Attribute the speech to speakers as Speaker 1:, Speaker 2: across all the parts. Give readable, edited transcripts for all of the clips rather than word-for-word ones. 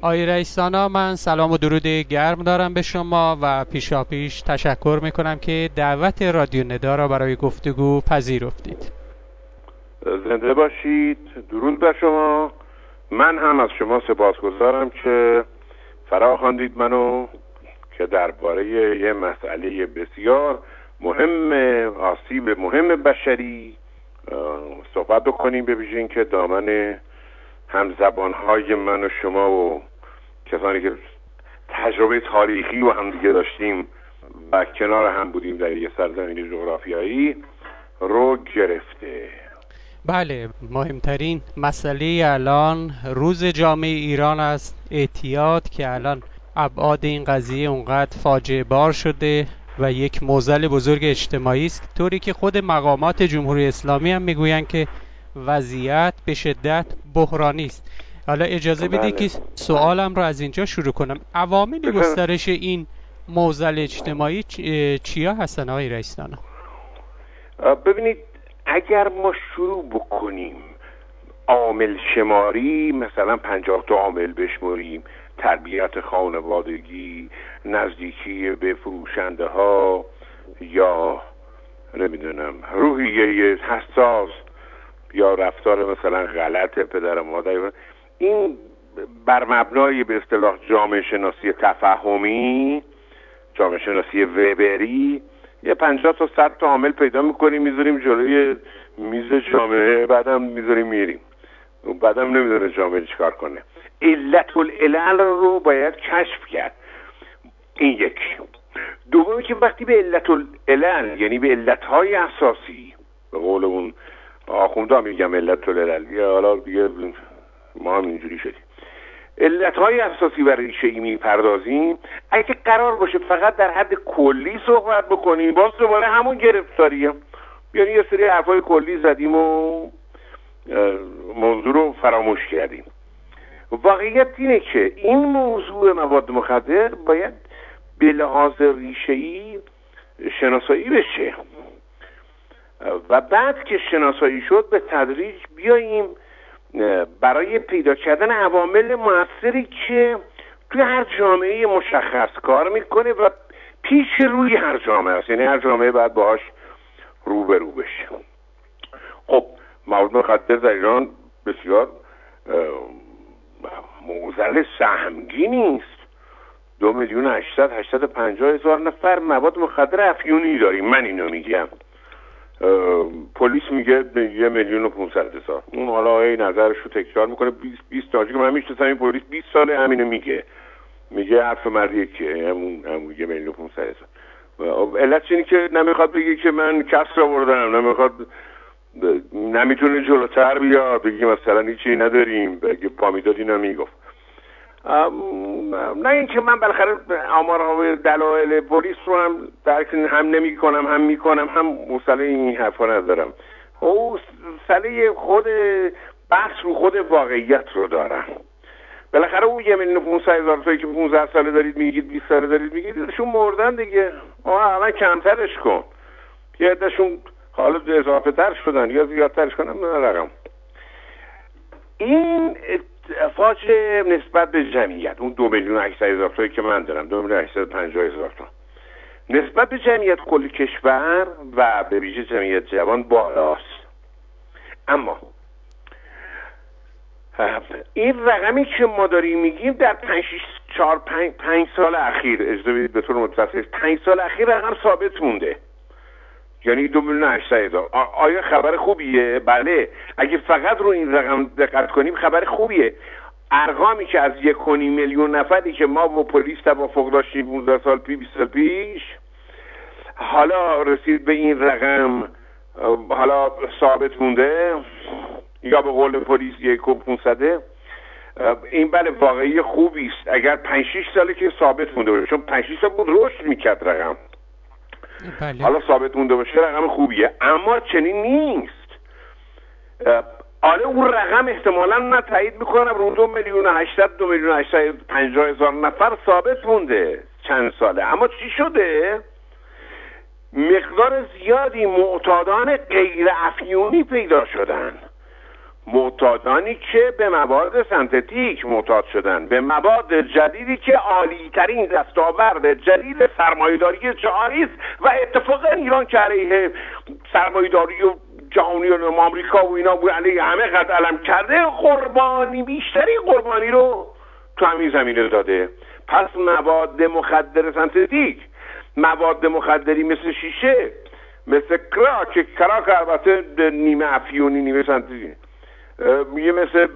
Speaker 1: آقای رئیسانا، من سلام و درود گرم دارم به شما و پیشاپیش تشکر میکنم که دعوت رادیو ندا را برای گفتگو پذیرفتید.
Speaker 2: زنده باشید. درود بر شما. من هم از شما سپاسگزارم که فرا خواندید منو که درباره یه مسئله بسیار مهم، آسیب مهم بشری صحبت بکنیم، به ویژه اینکه دامن همزبانهای من و شما و کسانی که تجربه تاریخی و هم دیگه داشتیم و کنار هم بودیم در یه سرزمین جغرافیایی رو گرفته.
Speaker 1: بله، مهمترین مسئله الان روز جامعه ایران است. اعتیاد که الان ابعاد این قضیه اونقدر فاجعه بار شده و یک معضل بزرگ اجتماعی است، طوری که خود مقامات جمهوری اسلامی هم میگویند که وضعیت به شدت بحرانی است. حالا اجازه بدید که سوالم رو از اینجا شروع کنم. عوامل گسترش این معضل اجتماعی چیا هستن آقای رئیسانا؟
Speaker 2: ببینید، اگر ما شروع بکنیم عامل شماری، مثلا 50 تا عامل بشماریم: تربیت خانوادگی، نزدیکی به فروشنده ها، یا نمیدونم روحیه حساس، یا رفتار مثلا غلط پدر و مادر، این بر مبنای به اصطلاح جامعه شناسی تفاهمی، جامعه شناسی وبری، یه 50 تا 100 تا عامل پیدا میکنیم، میذاریم جلوی میز جامعه، بعدم میذاریم میریم، بعدم نمیدونه جامعه چیکار کنه. علت العلل رو باید کشف کرد. این یکی. دومی که وقتی به علت العلل، یعنی به علتهای اساسی، به قول اون آخونده میگم علت العلل، یا حالا دیگه ما هم اینجوری شدیم، علتهای اساسی و ریشه‌ای میپردازیم، اگه قرار باشه فقط در حد کلی صحبت بکنیم، باز دوباره همون گرفتاریه. یعنی یه سری حرفای کلی زدیم و موضوع رو فراموش کردیم. واقعیت اینه که این موضوع مواد مخدر باید به لحاظ ریشه‌ای شناسایی بشه و بعد که شناسایی شد به تدریج بیاییم برای پیدا کردن عوامل مؤثری که توی هر جامعه مشخص کار میکنه و پیش روی هر جامعه است، یعنی هر جامعه باید باهاش روبرو بشه. خب مواد مخدر در ایران بسیار معضل سهمگینی است. 2,850,000 نفر مواد مخدر افیونی داریم. من اینو میگم، پلیس میگه 1,500,000. اون حالا این نظرش رو تکرار میکنه. 20 تا که من میشناسم این پلیس 20 ساله همینو میگه حرف مردیه که همون 1,500,000. علت اینه که نمیخواد بگه که من کسر آوردم، نمیتونه جلوتر بیاد بگه مثلا هیچی نداریم، بگه پا میدادی نمیگفت. نه اینکه من بالاخره آمارها و دلایل پلیس رو هم درک هم نمی کنم، هم میکنم، هم مسئله این حرفا ندارم. او مسئله خود بحث رو خود واقعیت رو دارم. بالاخره اون 1,500,000 تایی که 15 ساله دارید میگید، 20 ساله دارید میگید، شون مردن دیگه. الان کمترش کن، یه عده‌شون حالا اضافه تر شدن یا زیادترش کنم رقم. این فاجعه نسبت به جمعیت، اون 2,800,000 تایی که من دارم، 2,850,000 تا نسبت به جمعیت کل کشور و به ویژه جمعیت جوان بالاست. اما این رقمی که ما داریم میگیم در 5 سال اخیر، اجازه بدید به طور متوسط 5 سال اخیر رقم ثابت مونده، یعنی 2,800,000. آیا خبر خوبیه؟ بله، اگه فقط رو این رقم دقت کنیم خبر خوبیه. ارقامی که از 1.5 میلیون نفری که ما با پلیس توافق داشتیم 15 سال 20 سال پیش، حالا رسید به این رقم، حالا ثابت مونده، یا به قول پلیس 1,500. این بله واقعی خوبی است. اگر 5-6 ساله که ثابت مونده باشه، چون 5-6 سال بود رشد میکرد رقم،
Speaker 1: بله.
Speaker 2: حالا ثابت مونده باشه رقم خوبیه. اما چنین نیست. اون رقم احتمالاً من تایید میکنم رو 2,850,000 نفر ثابت مونده چند ساله. اما چی شده؟ مقدار زیادی معتادان غیر افیونی پیدا شدن. معتادانی که به مواد سنتتیک معتاد شدن، به مواد جدیدی که عالی ترین دستاورد جدید سرمایه‌داری جهانی است و اتفاقا ایران که علیه سرمایه‌داری و جهانی و آمریکا و اینا علیه همه قد علم کرده، بیشتری قربانی رو تو همین زمینه داده. پس مواد مخدر سنتتیک، مواد مخدری مثل شیشه، مثل کراک البته نیمه افیونی نیمه سنتتیک، یه مثل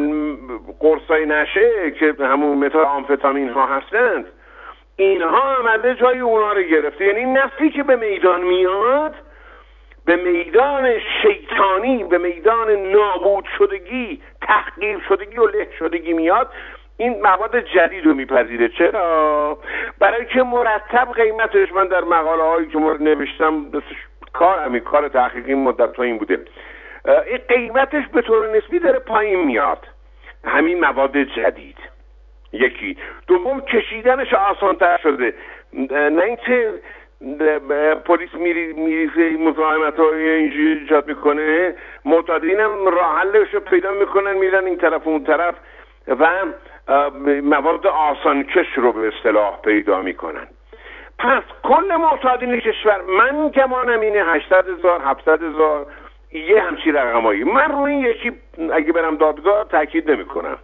Speaker 2: قرصای نشه که همون متامفتامین ها هستند، اینها آمده جای اونا رو گرفته. یعنی نسلی که به میدان میاد، به میدان شیطانی، به میدان نابود شدگی، تحقیر شدگی و له شدگی میاد، این مواد جدید رو میپذیره. چرا؟ برای که مرتب قیمتش، من در مقاله هایی که نوشتم کار تحقیقی مدت این بوده، این قیمتش به طور نسبی داره پایین میاد، همین مواد جدید. یکی. دوم، کشیدنش آسان‌تر شده. نه اینکه پلیس میریزه مزاحمت های اینجوری ایجاد میکنه، معتادین هم راه حلش رو پیدا میکنن، میرن این طرف اون طرف و مواد آسانکش رو به اصطلاح پیدا میکنن. پس کل معتادین کشور، من گمانم اینه 800,000 700,000 یه همچی رقمایی. من روی این یکی اگه برم دادگاه تاکید نمی کنم،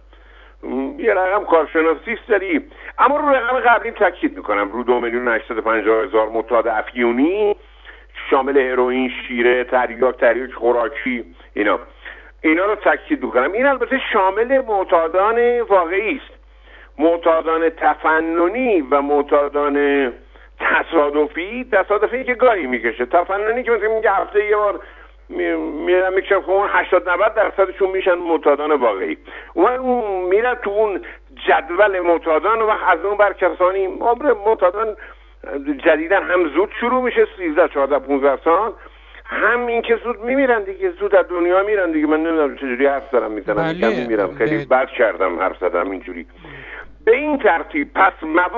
Speaker 2: یه رقم کارشناسی است داری، اما رو رقم قبلی تاکید میکنم، رو 2,850,000 معتاد افیونی شامل هروئین، شیره، تریاک خوراکی، اینا رو تاکید میکنم. این البته شامل معتادان واقعی است. معتادان تفننی و معتادان تصادفی که گاهی میکشه، تفننی که مثلا میگه هفته یه بار میرن میکشن، خب اون 80-90% میشن معتادان واقعی. اون میرن تو اون جدول معتادان و از اون بر کسانی عمر معتادان جدیدن هم زود شروع میشه، 13-14-15 سال، هم این که زود میمیرن دیگه، زود از دنیا میرن دیگه. من نمیدونم چجوری حرف دارم میزنم، میگم میمیرم، خیلی بد کردم حرف زدم اینجوری. به این ترتیب پس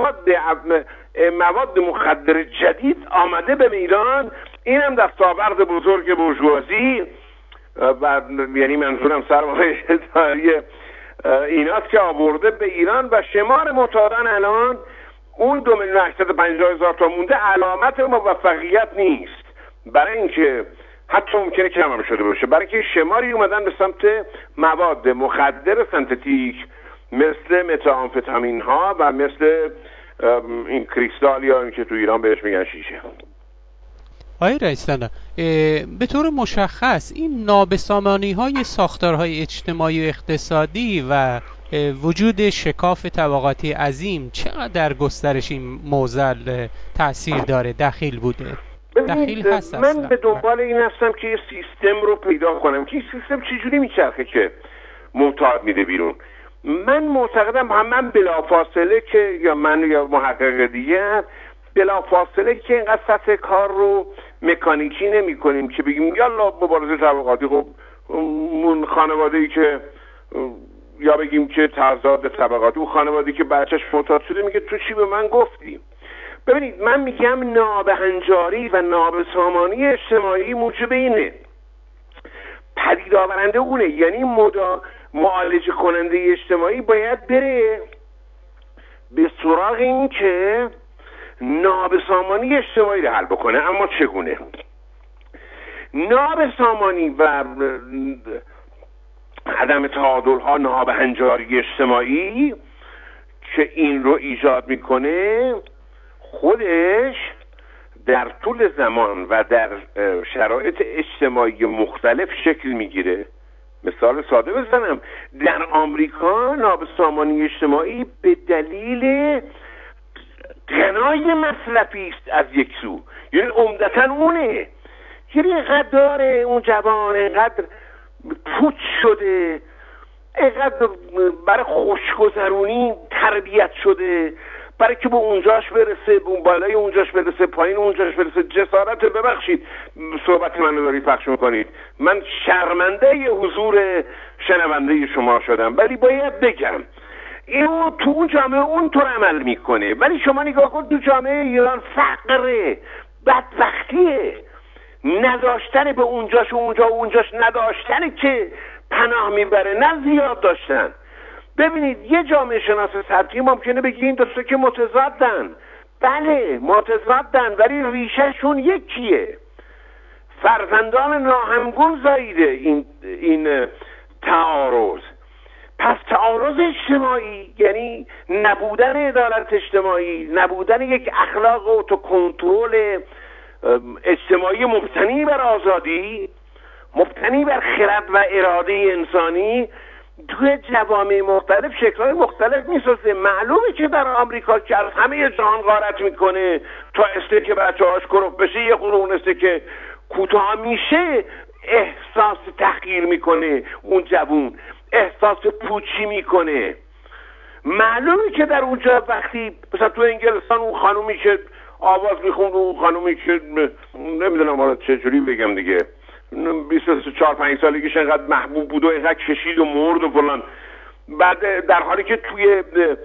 Speaker 2: مواد مخدر جدید آمده به میدان. این هم دستاورد بزرگ بورژوازی و یعنی منظورم سرمایه‌داری ایناست که آورده به ایران و شمار معتادان الان اون 2,850,000 تا مونده علامت موفقیت نیست، برای اینکه حتی ممکنه کم هم شده باشه، برای اینکه شماری اومدن به سمت مواد مخدر سنتتیک مثل متامفتامین ها و مثل این کریستال یا این که تو ایران بهش میگن شیشه.
Speaker 1: آقای رئیس‌جمهور، به طور مشخص این نابسامانی های ساختارهای اجتماعی و اقتصادی و وجود شکاف طبقاتی عظیم چقدر در گسترش این معضل تأثیر داره، دخیل بوده؟ دخیل هست
Speaker 2: من به دنبال این هستم که یه سیستم رو پیدا کنم که این سیستم چجوری میچرخه که معتاد میده بیرون. من معتقدم من بلافاصله که یا من یا محقق دیگه بلافاصله که اینقدر سطح کار رو مکانیکی نمی کنیم که بگیم یالا مبارزه طبقاتی، خب اون خانواده‌ای که یا بگیم که تضاد طبقاتی، اون خانواده‌ای که بچهش معتاد شده میگه تو چی به من گفتی؟ ببینید من میگم نابهنجاری و نابسامانی اجتماعی موجب اینه، پدید آورنده اونه، یعنی معالجه کننده اجتماعی باید بره به سراغ این که نابسامانی اجتماعی رو حل بکنه. اما چگونه؟ نابسامانی و عدم تعادل ها، نابهنجاری اجتماعی که این رو ایجاد میکنه، خودش در طول زمان و در شرایط اجتماعی مختلف شکل میگیره. مثال ساده بزنم، در آمریکا نابسامانی اجتماعی به دلیل غنای مصرفی است از یک سو، یعنی عمدتاً اونه، یعنی اینقدر داره اون جوان، اینقدر پوچ شده، اینقدر برای خوشگذرونی تربیت شده، برای که به اونجاش برسه، به اون بالای اونجاش برسه، پایین اونجاش برسه. جسارت، ببخشید صحبت منو داری پخش میکنید، من شرمنده ی حضور شنونده شما شدم، ولی باید بگم اینو تو اون جامعه اونطور عمل میکنه، ولی شما نگاه کن تو جامعه ایران فقره، بدبختیه، نداشتن به اونجاش و اونجاش نداشتنه که پناه میبره نه زیاد داشتن. ببینید یه جامعه شناس سطحی ممکنه بگه این دوستا که متضادن. بله متضادن، ولی ریشهشون یکیه. فرزندان ناهمگون زاییده این تعارض. پس تعارض اجتماعی یعنی نبودن عدالت اجتماعی، نبودن یک اخلاق اوتوکنترل اجتماعی مبتنی بر آزادی، مبتنی بر خرد و اراده انسانی، توی جوامع مختلف شکل‌های مختلف میسازه. معلومه که در آمریکا که از همه جهان غارت میکنه تا استیک بچه‌هاش کروف بشه، یه خورونسته که کوتاه میشه احساس تحقیر میکنه، اون جوون احساس پوچی میکنه. معلومه که در اونجا وقتی مثلا تو انگلستان اون خانومی که آواز میخوند، اون خانومی که نمیدونم حالا چجوری بگم دیگه 24-5 سالگیش انقدر محبوب بود و انقدر کشید و مرد و فلان، بعد در حالی که توی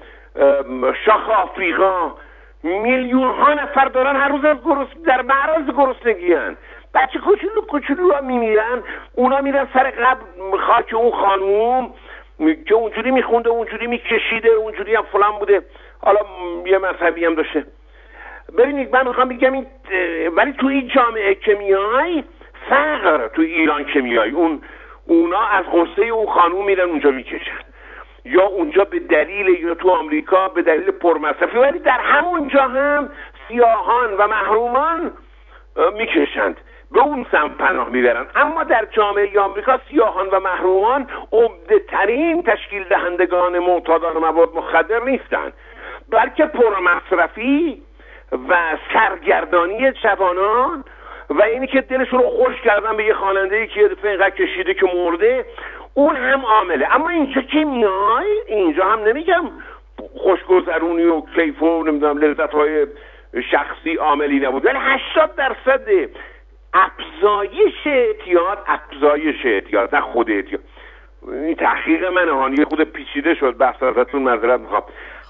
Speaker 2: شاخ آفریقا میلیون ها نفر دارن هر روز در معرض گرسنگی هن، بچه کوچولو ها میمیرن، اونا میرن سر قبر خاک اون خانوم که اونجوری میخونده، اونجوری میکشیده، اونجوری هم فلان بوده، حالا یه مذهبی هم داشته. ببینید من میخوام بگم این ولی تو این جامعه که میای فقر، تو ایران که میای اونا از غصه اون خانوم میرن اونجا میکشن، یا اونجا به دلیل، یا تو آمریکا به دلیل پرمصرفی، ولی در همونجا هم سیاهان و محرومان میکشند، به اون سمت پناه میبرن. اما در جامعه آمریکا سیاهان و محرومان عمده ترین تشکیل دهندگان معتادان مواد مخدر نیستند، بلکه پرمصرفی و سرگردانی جوانان و اینی که دلشون رو خوش کردن به یه خواننده‌ای که دفعه اینقدر کشیده که مرده، اون هم عامله. اما اینجا که میای، اینجا هم نمیگم خوشگذرونی و کیف و نمیدونم لذت‌های شخصی عاملی نبود، ولی 80% افزایش اعتیاد نه خود اعتیاد. این تحقیق منه ها، یه خود پیچیده شد بحث، ازتون معذرت میخوام.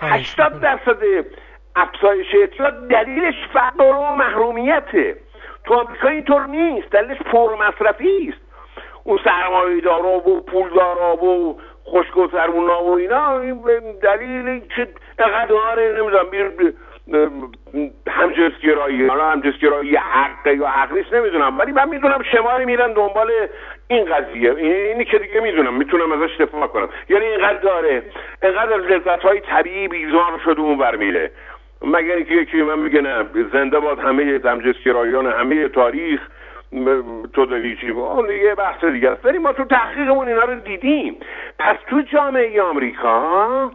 Speaker 2: 80% افزایش اعتیاد دلیلش فقر و محرومیته. تو آمریکا اینطور نیست، دلیلش پرمصرفی است. اون سرمایه‌دارا و پولدارا و خوشگذرونا و اینا، این دلیلی که اقداره نمیدونم همجنسگرایی، حالا همجنسگرایی حقه یا حق نیست نمیدونم، ولی من میدونم شماری میرن دنبال این قضیه، اینی که دیگه میتونم ازش دفاع کنم. یعنی اینقدر داره، اینقدر از لذت‌های طبیعی بیزار شده اون برمیره، مگر اینکه یکی من میگه نه زنده باد همه همجنسگرایان همه تاریخ تو داری چی، اون یه بحث دیگه است، ولی ما تو تحقیقمون اینا رو دیدیم. پس تو جامعه آمریکا،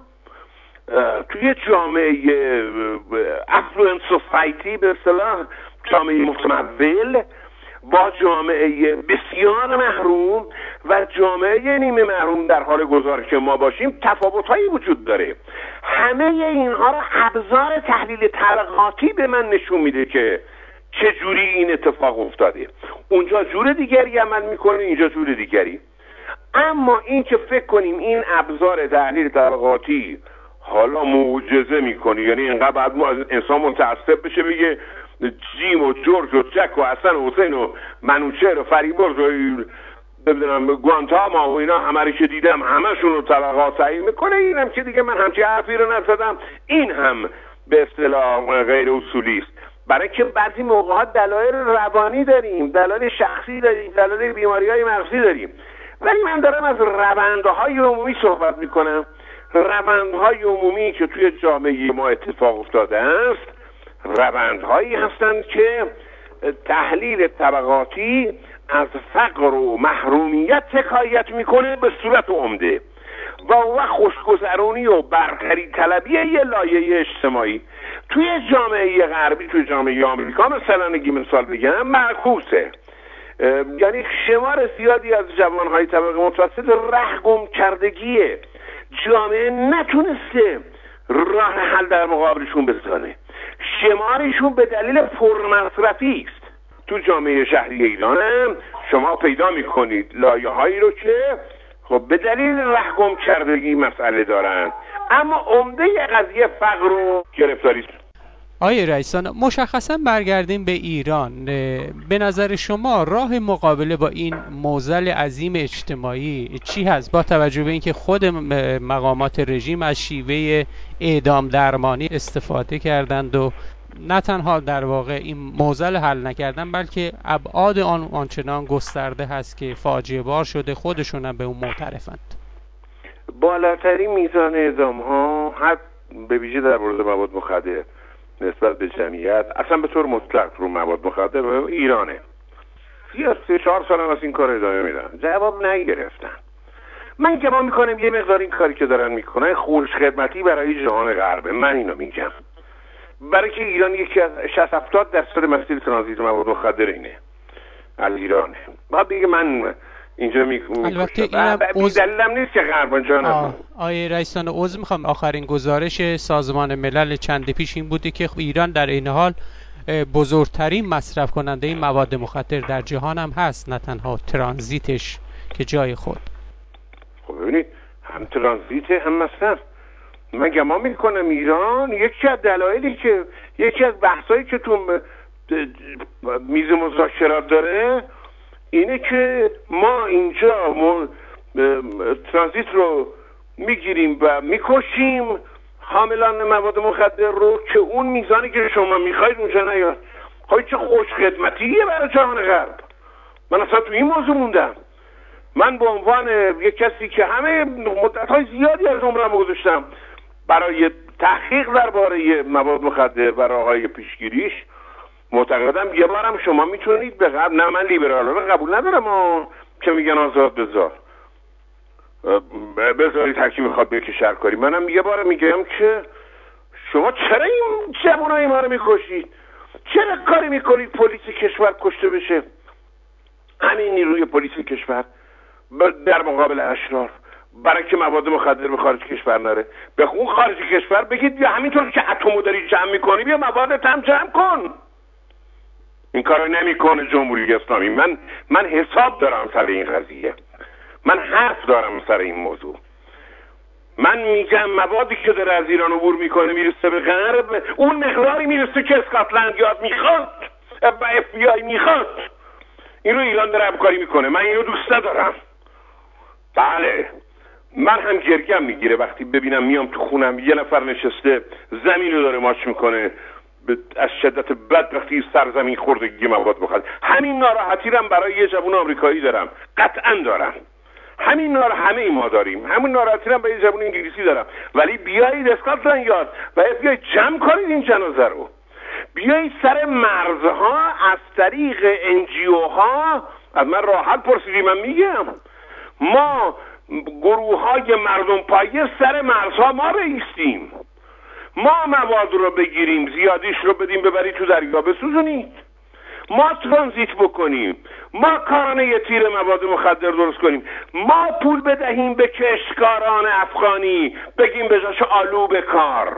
Speaker 2: توی جامعه افلوئنت سوسایتی، به اصطلاح جامعه متمول، با جامعه بسیار محروم و جامعه نیمه محروم در حال گذار که ما باشیم تفاوت‌هایی وجود داره. همه اینها رو ابزار تحلیل طبقاتی به من نشون میده که چجوری این اتفاق افتاده. اونجا جور دیگری عمل میکنه، اینجا جور دیگری. اما این که فکر کنیم این ابزار تحلیل طبقاتی حالا معجزه میکنه، یعنی اینقدر بعد ما انسان متعصب بشه بگه جیم و جورج و جک و حسن و حسین و منوچهر و فریبرز و نمیدونم گوانتاما و اینا همه رو که دیدم همشون رو طبقات تعیین میکنه، اینم که دیگه من همچی حرفی رو نزدم، این هم به اصطلاح غیر اصولی است. برای که بعضی موقعات دلایل روانی داریم، دلایل شخصی داریم، دلایل بیماری‌های مغزی داریم، ولی من دارم از روندهای عمومی صحبت میکنم. روندهای عمومی که توی جامعه ما اتفاق افتاده است روندهایی هستند که تحلیل طبقاتی از فقر و محرومیت حکایت میکنه به صورت عمده و خوشگذرونی و برتری طلبی یه لایه اجتماعی. توی جامعه غربی، توی جامعه آمریکا مثلا مثال بگم معکوسه، یعنی شمار زیادی از جوانهای طبقه متوسط رهگم کردگیه، جامعه نتونسته راه حل در مقابلشون بزنه، شمارشون به دلیل پرمصرفی است. تو جامعه شهری ایران هم شما پیدا میکنید لایه هایی رو که خب به دلیل رهگم کردگی مسئله دارن، اما عمده قضیه فقر و گرفتاری.
Speaker 1: آقای رئیسان، مشخصا برگردیم به ایران. به نظر شما راه مقابله با این معضل عظیم اجتماعی چی هست، با توجه به اینکه خود مقامات رژیم از شیوه اعدام درمانی استفاده کردند و نه تنها در واقع این معضل حل نکردن بلکه ابعاد آنچنان گسترده هست که فاجعه بار شده، خودشون هم به اون معترفند.
Speaker 2: بالاترین میزان اعدام ها به ویژه در مورد مواد مخدر نسبت به جمعیت، اصلا به طور مطلق رو مواد مخدر ایرانه. 3-4 سال هم از این کار ادامه میدن، جواب نگرفتن. من گمان میکنم یه مقدار این کاری که دارن میکنن خوش خدمتی برای جهان غربه. من اینو میگم، برای که ایران یکی از 60-70% مسیر ترانزیت مواد مخدر اینه از ایرانه. بعد دیگه من اینجا
Speaker 1: البته اینم
Speaker 2: دلیلم نیست که غرب جانم.
Speaker 1: آقای رئیسان، عذر میخوام، آخرین گزارش سازمان ملل چند پیش این بوده که ایران در این حال بزرگترین مصرف کننده این مواد مخدر در جهان هم هست، نه تنها ترانزیتش که جای خود.
Speaker 2: خب ببینید، هم ترانزیت هم مصرف. من گمان میکنم ایران یکی از دلایلی که یکی از بحثایی که تو میز مذاکرات داره اینه که ما اینجا ترانزیت رو میگیریم و میکشیم حاملان مواد مخدر رو که اون میزانی که شما میخواید اونجا نیاد. خواهی چه خوش خدمتیه برای جهان غرب. من اصلا تو این موضوع موندم. من به عنوان یک کسی که همه مدت‌های زیادی از عمرم گذاشتم برای تحقیق درباره مواد مخدر و راه‌های پیشگیریش، معتقدم یه بارم شما میتونید به غرب، نه من لیبرال رو قبول ندارم که میگن آزاد بذارید هر کی میخواد بکشه کاری. منم یه بار میگم که شما چرا این جوانای ما رو میکشید؟ چرا کاری میکنید پلیس کشور کشته بشه؟ همین نیروی پلیس کشور در مقابل اشرار، برای که مواد مخدر به خارج کشور نره. به اون خارج کشور بگید یا همینطور که اتمو داری جمع میکنی بیا موادت هم جمع کن. این کارو نمیکنه جمهوری اسلامی. من حساب دارم سر این قضیه، من حرف دارم سر این موضوع. من میگم موادی که داره از ایران عبور میکنه میرسه به غرب، اون مقداری میرسه که اسکاتلند یارد میخواد و FBI میخواد. این رو ایران داره همکاری میکنه. من اینو دوست ندارم. بله، من هم گرگم میگیره وقتی ببینم میام تو خونم یه نفر نشسته زمین رو داره ماچ میکنه از شدت بد وقتی سرزمین خوردگی مواد مخدر. همین ناراحتی رو برای یه جوان آمریکایی دارم، قطعا دارم. همه ما داریم. همین ناراحتی رو برای یه جوان انگلیسی دارم. ولی بیایید اسکاتلند یارد و بیایید جمع کنید این جنازه رو. بیایید سر مرزها از طریق NGO ها از من راحت پرسیدی، من میگم ما گروه های مردم پایه سر مرزها ما بایستیم، ما مواد رو بگیریم، زیادیش رو بدیم ببرید تو دریا بسوزونید، ما ترانزیت بکنیم، ما کارانه یه تیر مواد مخدر درست کنیم، ما پول بدهیم به کشتکاران افغانی بگیم به جاش آلو بکار.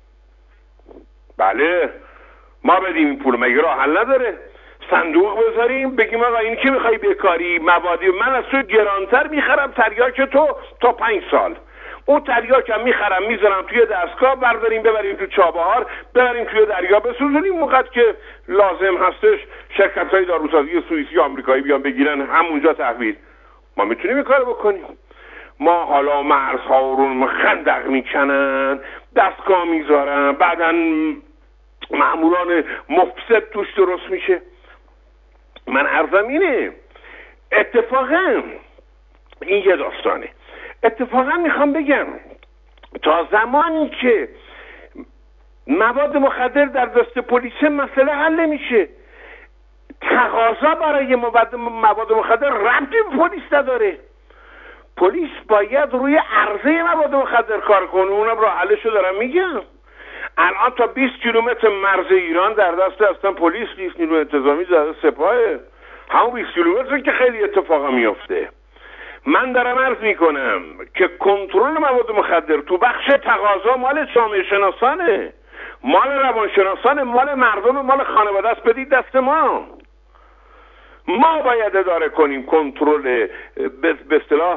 Speaker 2: بله، ما بدیم این پول. مگه راه حل نداره؟ صندوق بذاریم بگیم آقا این که میخوای بکاری موادی، من از تو گرانتر میخرم تریاک تو تا 5 سال. اون تریاکم میخرم میذارم توی دستگاه، برداریم ببریم تو چابهار، ببریم توی دریا بسوزونیم. موقع که لازم هستش شرکت‌های داروسازی سوئیسی آمریکایی بیان بگیرن همونجا تحویل. ما میتونیم این کارو بکنیم. ما حالا مرزها رو خندق میکنن، دستگاه میذارن، بعدن ماموران مفسد توش درست میشه. من عرضم اینه، اتفاقا این یه داستانه. اتفاقا میخوام بگم تا زمانی که مواد مخدر در دست پلیس مسئله حل نمیشه. تقاضا برای مواد مخدر ربطی به پلیس نداره. پلیس باید روی عرضه مواد مخدر کار کنه. اونم راه حلشو دارم میگم. الان تا 20 کیلومتر مرز ایران در دست اصلا پلیس نیست، نیروی انتظامی در دست سپاهه. همون 20 کیلومتر که خیلی اتفاقا میفته. من دارم عرض میکنم که کنترل مواد مخدر تو بخش تقاضا مال جامعه شناسانه، مال روانشناسانه، مال مردم، مال خانواده است. بدید دست ما. ما باید اداره کنیم کنترل به اصطلاح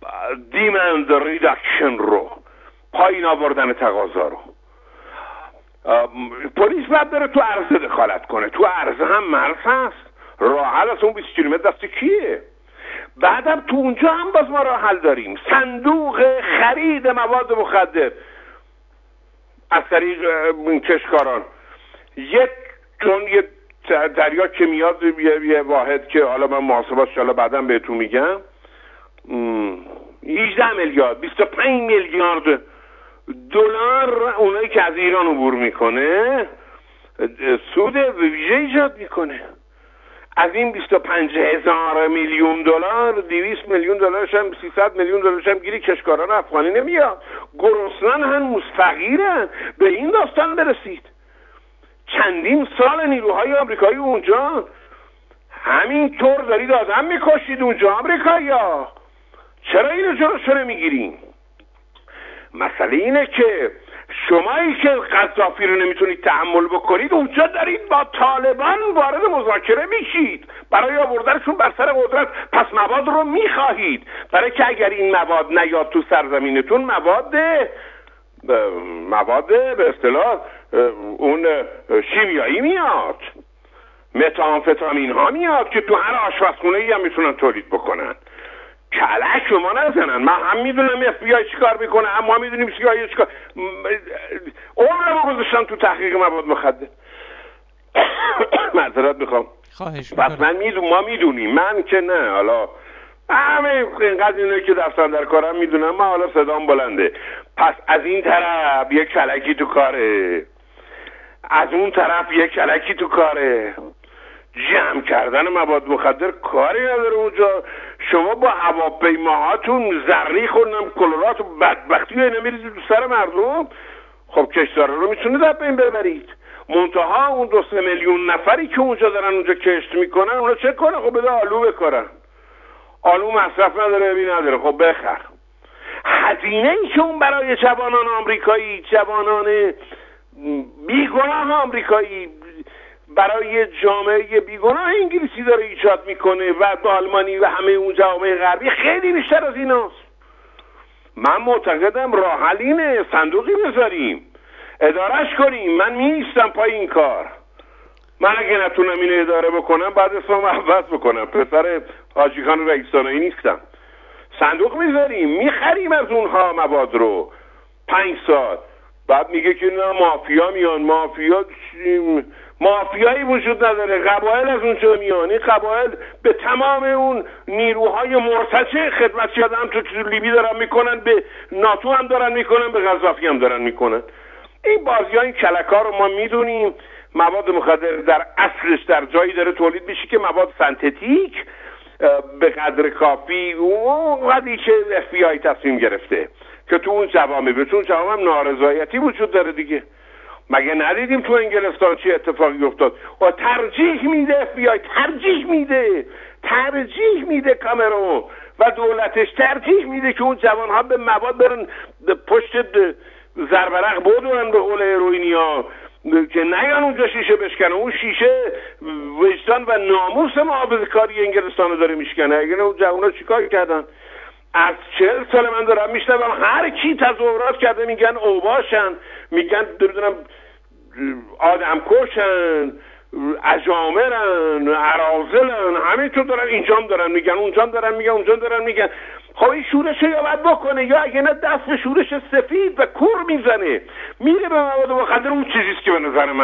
Speaker 2: دیمند ریدکشن رو، پایین آوردن تقاضا رو. پلیس باید بره تو عرضه دخالت کنه. تو عرضه هم مرز هست، راه حل از اون 20 کیلومتر دست کیه؟ بعدم تو اونجا هم باز ما راه حل داریم، صندوق خرید مواد مخدر از طریق کشکاران. یک چون یه دریا که میاد یه واحد که حالا من محاسباتش حالا بعدم بهتون میگم، 18 میلیارد 25 میلیارد دلار اونایی که از ایران عبور میکنه سود ویژه ایجاد میکنه. از این 25,000 میلیون دلار 200 میلیون دلارش هم 300 میلیون دلارش هم گیری کشکاران افغانی نمیاد. گرسنن هنوز فقیرن. به این داستان برسید. چندین سال نیروهای آمریکایی اونجا همینطور دارید آدم میکشید اونجا. آمریکایی‌ها چرا اینو جلوشو نمیگیریم؟ مسئله اینه که شمایی که قذافی رو نمیتونید تحمل بکنید اونجا دارید با طالبان وارد مذاکره میشید برای آوردنشون بر سر قدرت. پس مواد رو میخواهید، برای که اگر این مواد نیاد تو سرزمینتون مواد به اصطلاح اون شیمیایی میاد، متامفتامین ها میاد که تو هر آشپزخونه ای هم میتونن تولید بکنن. کلک شما نزنن. من هم میدونم اف بی آی چیکار میکنه، هم میدونیم سی آی چیکار. عمرمو گذاشتم تو تحقیق مواد مخدر. معذرت میخوام.
Speaker 1: خواهش
Speaker 2: بس ما میدونیم. من که نه، حالا همه اینقدر اینه که دستان در کارم میدونم. من حالا صدام بلنده. پس از این طرف یک کلکی تو کاره، از اون طرف یک کلکی تو کاره. جمع کردن مواد مخدر کاری نداره اونجا. شما با هواپیماهاتون زرنیخ و کلورات و بدبختی و اینو میریزید تو سر مردم. خب کشتاره رو میتونید از بین ببرید. منتها اون 2-3 میلیون نفری که اونجا دارن اونجا کشت میکنن اونا چه کنن؟ خب بده آلو بکارن. آلو مصرف نداره، بی نداره، خب بخر. هزینه ای که اون برای جوانان آمریکایی، جوانان بیگناه آمریکایی، برای جامعه بیگناه انگلیسی داره ایجاد میکنه و آلمانی و همه اون جامعه غربی خیلی بیشتر از ایناست. من معتقدم راه حل اینه، صندوقی بذاریم، ادارهش کنیم. من میایستم پای این کار. من اگه نتونم اینو اداره بکنم بعد اسمم عوض بکنم. پسر حاجی خان رئیسانایی نیستم. صندوق میذاریم، میخریم از اونها مواد رو 5 سال. بعد میگه که نه مافیا میان. مافیایی وجود نداره، قبایل از اونجا میان. این قبایل به تمام اون نیروهای مرتجع خدمت هم تو لیبی دارن میکنن، به ناتو هم دارن میکنن، به قذافی هم دارن میکنن. این بازی ها، این کلکا رو ما میدونیم. مواد مخدر در اصلش در جایی داره تولید میشه که مواد سنتتیک به قدر کافی اونقدری که اف بی آی تصمیم گرفته که تو اون جوامع به اون جوامع هم نارضایتی وجود داره دیگه. مگه ندیدیم تو انگلستان چه اتفاقی افتاد؟ و ترجیح میده اف بی آی، ترجیح میده کامرون و دولتش ترجیح میده که اون جوانها به مواد برن پشت زربرق بدون به قول هروئینیا، که نیان اونجا شیشه بشکنه. اون شیشه وجدان و ناموس محافظه‌کاری انگلستان رو داره میشکنه. اگه اون جوانها چیکار کردن؟ از 40 سال من دارم میشنوم هر کی تظاهرات کرده میگن اوباشن، میگن دردونم آدم کشن، اجامرن، عرازلن، همینطور دارن. اینجام دارن میگن، اونجام دارن میگن، اونجام دارن میگن. خب این شورش یا باید بکنه یا اگه نه دست به شورش سفید و کور میزنه، میره به مواد مخدر. اون چیزیست که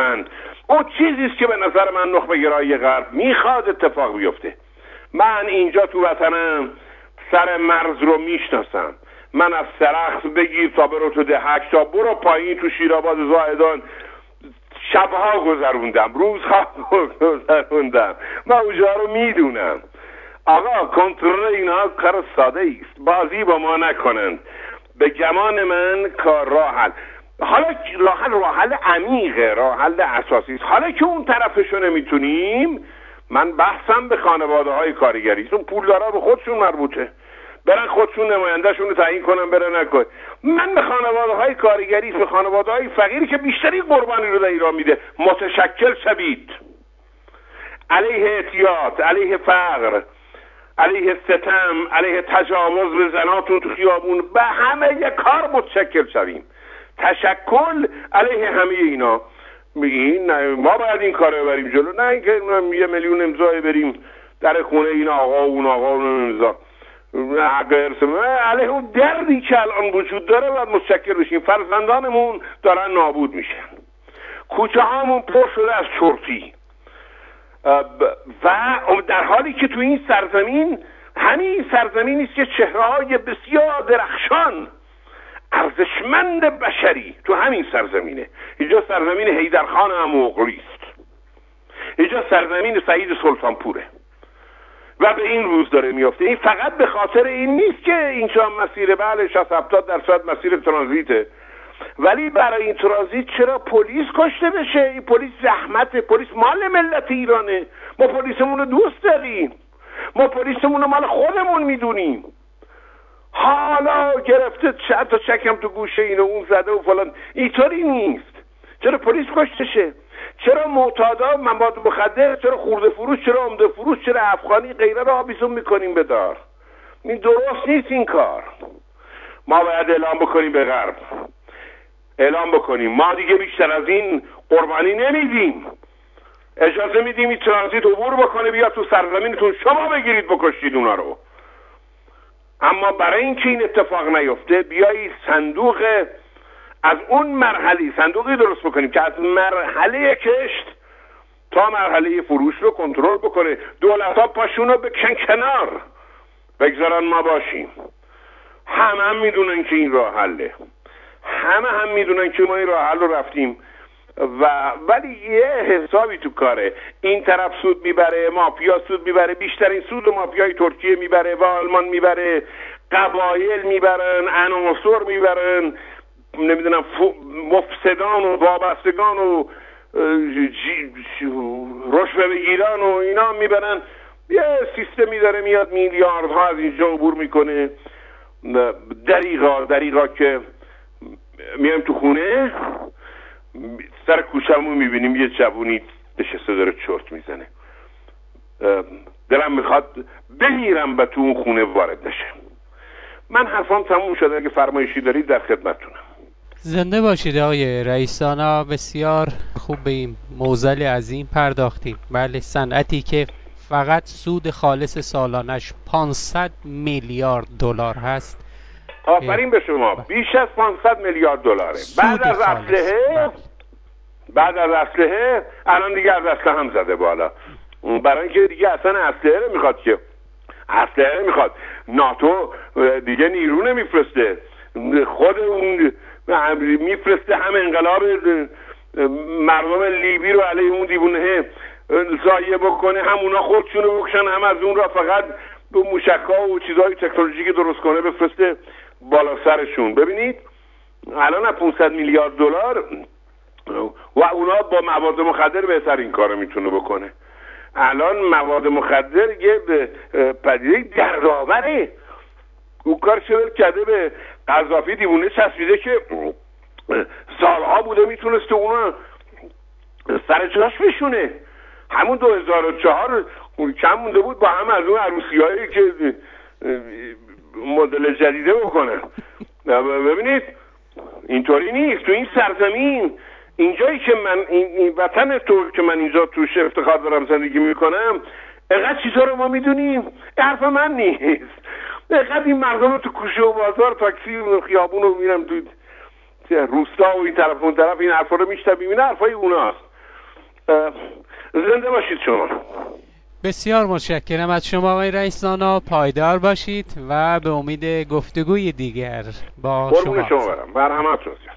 Speaker 2: به نظر من نخبه گرایی غرب میخواد اتفاق بیفته. من اینجا تو وطنم سر مرز رو میشناسم. من از سرخس بگیر تا برو تو دهک، تا برو پایین تو شیرآباد زاهدان شبها گذروندم، روزها گذروندم. من اونجا رو میدونم. آقا کنترل اینا کار ساده است، بازی با ما نکنند. به گمان من کار راه حل، حالا راه حل عمیقه، راه حل اساسی است. حالا که اون طرفشو نمیتونیم، من بحثم به خانواده های کارگری، اون پولدارا به خودشون مربوطه، برن خودشون نمایندهشون رو تعیین کنن، برن نکن. من به خانواده های کارگری، به خانواده های فقیری که بیشتری قربانی رو در ایران میده متشکل شوید، علیه اعتیاد، علیه فقر، علیه ستم، علیه تجاوز به زناتون تو خیابون، به همه یک کار متشکل شویم. تشکل علیه همه اینا. میگین نه ما باید این کارو ببریم جلو، نه اینکه 1 میلیون امضا بریم در خونه این آقا و اون آقا و امضا حق ارث. علیه اون دردی که الان وجود داره باید متشکر بشیم. فرزندانمون دارن نابود میشن، کوچه هامون پر شده از چرتی، و در حالی که تو این سرزمین، همین سرزمینی است که چهره‌های بسیار درخشان ارزشمند بشری تو همین سرزمینه. اینجا سرزمین حیدرخان اموغلی است، اینجا سرزمین سعید سلطانپوره و به این روز داره میافته. این فقط به خاطر این نیست که اینجا مسیر بله 60-70% مسیر ترانزیته، ولی برای این ترانزیت چرا پلیس کشته بشه؟ این پلیس زحمت، پلیس مال ملت ایرانه. ما پلیسمون رو دوست داریم، ما پلیسمون رو مال خودمون میدونیم. حالا گرفته چند تا چکم تو گوشه اینو اون زده و فلان، اینطوری نیست. چرا پلیس کشته شه؟ چرا معتادا مواد مخدر، چرا خورده فروش، چرا عمده فروش، چرا افغانی غیره رو آویزون میکنیم به دار؟ این درست نیست این کار. ما باید اعلام بکنیم به غرب، اعلام بکنیم ما دیگه بیشتر از این قربانی نمیدیم، اجازه میدیم این ترانزیت عبور بکنه بیاد تو سرزمینتون، شما بگیرید بکشید اونا رو. اما برای اینکه این اتفاق نیفته بیایید صندوق از اون مرحله، صندوقی درست بکنیم که از مرحله کشت تا مرحله فروش رو کنترل بکنه. دولت‌ها پاشون رو بکشن کنار، بگذارن ما باشیم. هم میدونن که این راه حله، هم میدونن که ما این راه حل رو رفتیم، ولی یه حسابی تو کاره. این طرف سود میبره، مافیا سود میبره، بیشترین سود مافیای ترکیه میبره و آلمان میبره، قبایل میبرن، عناصر میبرن، نمیدونم مفسدان و وابستگان و رشوه بگیران و اینا میبرن. یه سیستمی داره میاد میلیاردها از اینجا عبور میکنه. دریغا که میایم تو خونه سر کوچه‌مون میبینیم یه جوونی نشسته داره چرت میزنه، دلم میخواد بمیرم و تو اون خونه وارد نشم. من حرفام تموم شده، اگه فرمایشی دارید در خدمتتونم.
Speaker 1: زنده باشید آقای رئیسانا، بسیار خوب به این موزل عظیم پرداختیم. بله، صنعتی که فقط سود خالص سالانش 500 میلیارد دلار هست.
Speaker 2: آفرین به شما، بیش از 500 میلیارد دلاره. بعد از اسلحه الان دیگه از اسلحه هم زده بالا، برای اینکه دیگه اصلا اسلحه رو میخواد، که اسلحه میخواد. ناتو دیگه نیرو نمیفرسته، خود اون میفرسته، هم انقلاب مردم لیبی رو علیه اون دیوونه ضایع بکنه، هم اونا خودشونو بکشن، هم از اون را فقط به موشک‌ها و چیزهای تکنولوژیکی درست کنه بفرسته بالا سرشون. ببینید الان 500 میلیارد دلار و اونا با مواد مخدر بهتر این کارو میتونه بکنه. الان مواد مخدر یه پدیده دردآوره. او کار شده کرده به قذافی دیوونه چسبیده که سالها بوده میتونسته اونا سر جاش بشونه. همون 2004 کم مونده بود با هم از اون عروسی‌هایی که مدل جدیده بکنن. ببینید اینطوری نیست. تو این سرزمین، اینجایی که من این وطن تو که من اینجا توش افتخار دارم زندگی میکنم، اینقدر چیزا رو ما میدونیم، حرف من نیست. اینقدر این مردم رو تو کوچه و بازار، تاکسی و خیابون رو میرم تو روستا و این طرف اون طرف این حرفا رو میشنویم، این حرفای اوناست. زنده باشید شما.
Speaker 1: بسیار متشکرم از شما آقای رئیسانا، پایدار باشید و به امید گفتگوی دیگر با شما.
Speaker 2: قربون شما برم. مرحمت.